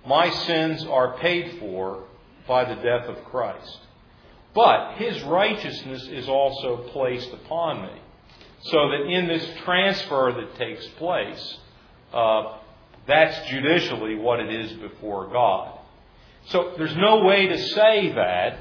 my sins are paid for by the death of Christ. But His righteousness is also placed upon me. So that in this transfer that takes place, uh, that's judicially what it is before God. So there's no way to say that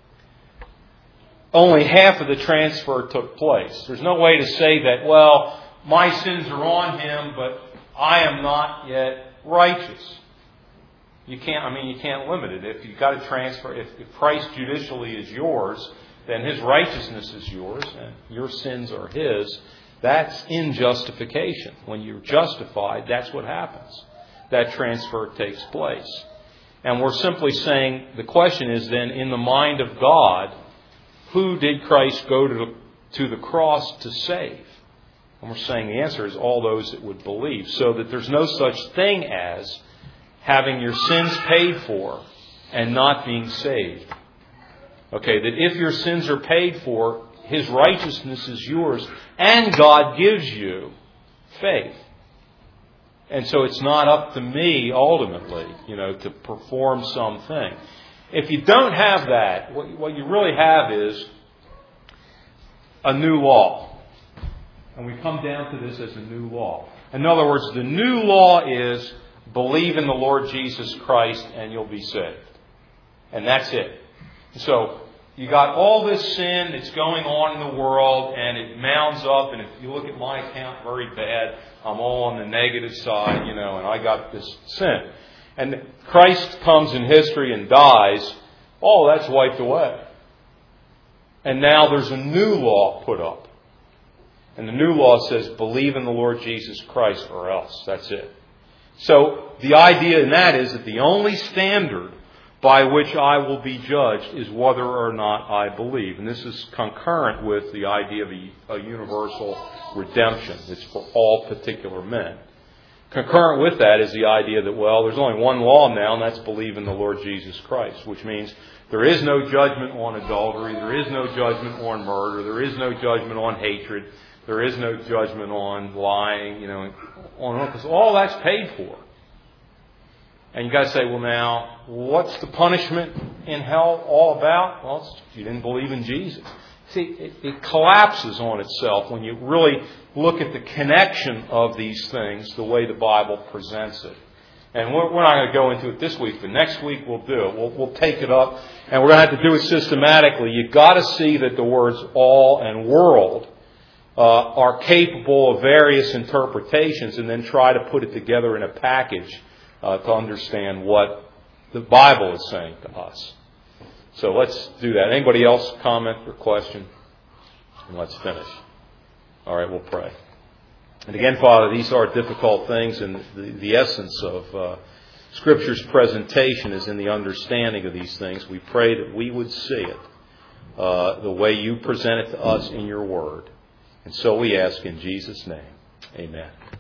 only half of the transfer took place. There's no way to say that, well, my sins are on Him, but I am not yet righteous. You can't, I mean, you can't limit it. If you've got to transfer, if, if Christ judicially is yours, then His righteousness is yours, and your sins are His. That's in justification. When you're justified, that's what happens. That transfer takes place. And we're simply saying, the question is then, in the mind of God, who did Christ go to, to the cross to save? And we're saying the answer is all those that would believe. So that there's no such thing as having your sins paid for and not being saved. Okay, that if your sins are paid for, His righteousness is yours, and God gives you faith. And so it's not up to me, ultimately, you know, to perform something. If you don't have that, what, what you really have is a new law. And we come down to this as a new law. In other words, the new law is believe in the Lord Jesus Christ and you'll be saved. And that's it. So you got all this sin that's going on in the world, and it mounds up, and if you look at my account, very bad. I'm all on the negative side, you know, and I got this sin. And Christ comes in history and dies. All that's wiped away. And now there's a new law put up. And the new law says, believe in the Lord Jesus Christ or else. That's it. So the idea in that is that the only standard by which I will be judged is whether or not I believe. And this is concurrent with the idea of a, a universal redemption. It's for all particular men. Concurrent with that is the idea that, well, there's only one law now, and that's believe in the Lord Jesus Christ, which means there is no judgment on adultery, there is no judgment on murder, there is no judgment on hatred, there is no judgment on lying, you know, on because all that's paid for. And you got to say, well, now, what's the punishment in hell all about? Well, it's, you didn't believe in Jesus. See, it, it collapses on itself when you really look at the connection of these things the way the Bible presents it. And we're, we're not going to go into it this week, but next week we'll do it. We'll, we'll take it up, and we're going to have to do it systematically. You've got to see that the words all and world uh, are capable of various interpretations, and then try to put it together in a package Uh, to understand what the Bible is saying to us. So let's do that. Anybody else comment or question? And let's finish. All right, we'll pray. And again, Father, these are difficult things, and the, the essence of uh, Scripture's presentation is in the understanding of these things. We pray that we would see it uh, the way you present it to us in your Word. And so we ask in Jesus' name. Amen.